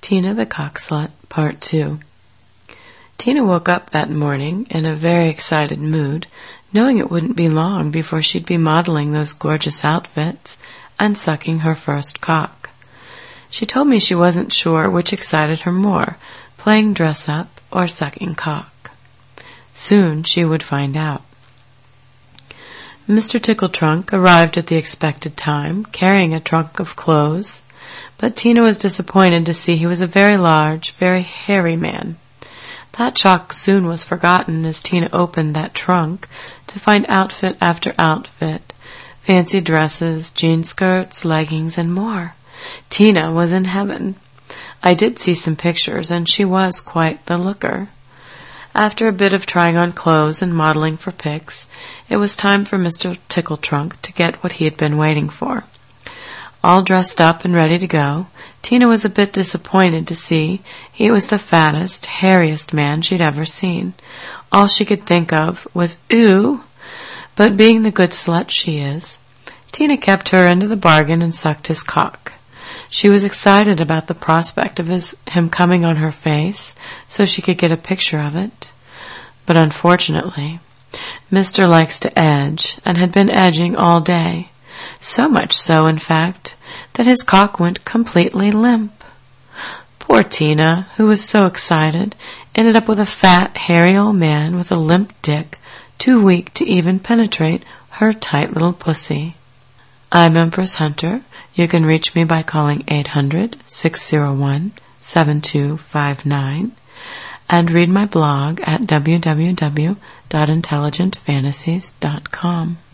Tina the Cock Slut, Part 2. Tina woke up that morning in a very excited mood, knowing it wouldn't be long before she'd be modeling those gorgeous outfits and sucking her first cock. She told me she wasn't sure which excited her more, playing dress-up or sucking cock. Soon she would find out. Mr. Tickletrunk arrived at the expected time, carrying a trunk of clothes, but Tina was disappointed to see he was a very large, very hairy man. That shock soon was forgotten as Tina opened that trunk to find outfit after outfit, fancy dresses, jean skirts, leggings, and more. Tina was in heaven. I did see some pictures, and she was quite the looker. After a bit of trying on clothes and modeling for pics, it was time for Mr. Tickletrunk to get what he had been waiting for. All dressed up and ready to go, Tina was a bit disappointed to see he was the fattest, hairiest man she'd ever seen. All she could think of was, "Ooh!" But being the good slut she is, Tina kept her into the bargain and sucked his cock. She was excited about the prospect of him coming on her face so she could get a picture of it. But unfortunately, Mr. likes to edge and had been edging all day. So much so, in fact, that his cock went completely limp. Poor Tina, who was so excited, ended up with a fat, hairy old man with a limp dick, too weak to even penetrate her tight little pussy. I'm Empress Hunter. You can reach me by calling 800-601-7259 and read my blog at www.intelligentfantasies.com.